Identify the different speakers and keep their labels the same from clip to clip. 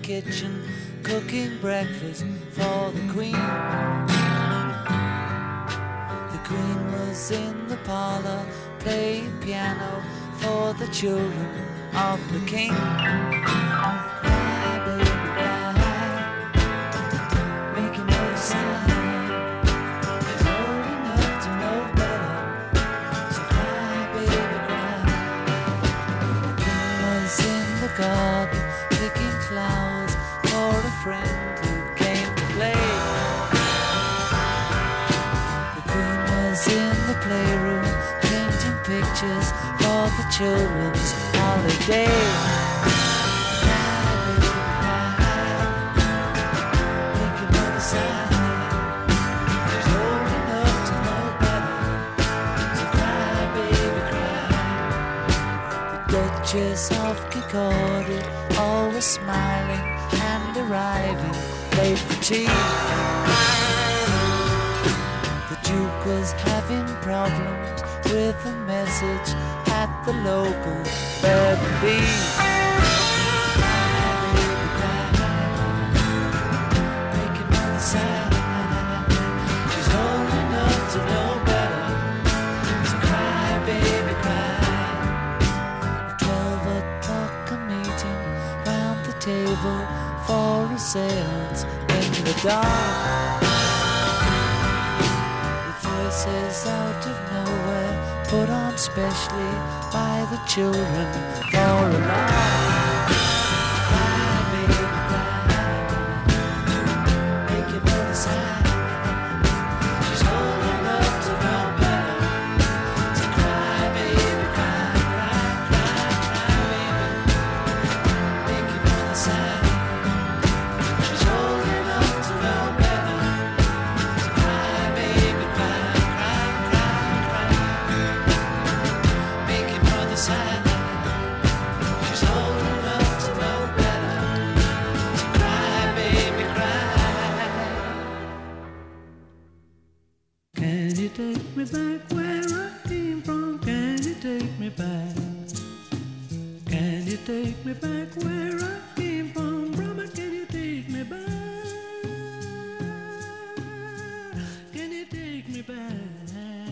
Speaker 1: kitchen cooking breakfast for the Queen. The Queen was in the parlour playing piano for the children of the King. Cry, baby, cry, making no sign. She's old enough to know better, so cry, baby, cry. The King was in the garden picking flowers for a friend who came to play. The Queen was in the playroom painting pictures for the children's holiday. Cry, baby, cry, make another sign. She's old enough to know better, so cry, baby, cry. The Duchess of Kirkcaldy, always smiling and arriving late for tea. The Duke was having problems with a message at the local B&B. Make another sign. She's old enough to know better, so cry, baby, cry. At 12 o'clock a meeting round the table for a seance in the dark. With voices out of nowhere put on specially by the children for a laugh. Cry, baby, cry, make another sign. She's old enough to know better, so cry, baby, cry, cry, cry, cry, baby, make another sign. She's old enough to know better, so cry, baby, cry, cry, cry, cry. Make your brother sigh. She's old enough to know better, so cry, baby, cry.
Speaker 2: Can you take me back where I came from? Can you take me back? Can you take me back where I came from? Brother, can you take me back? Can you take me back?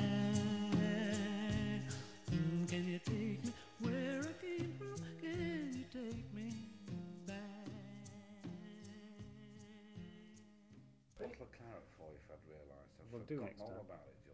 Speaker 2: Can you take me where I came from? Can you take me back?
Speaker 3: Bottle of claret for you, if I'd realised. I've
Speaker 4: Well, do
Speaker 3: forgotten
Speaker 4: next
Speaker 3: all
Speaker 4: time.
Speaker 3: about it.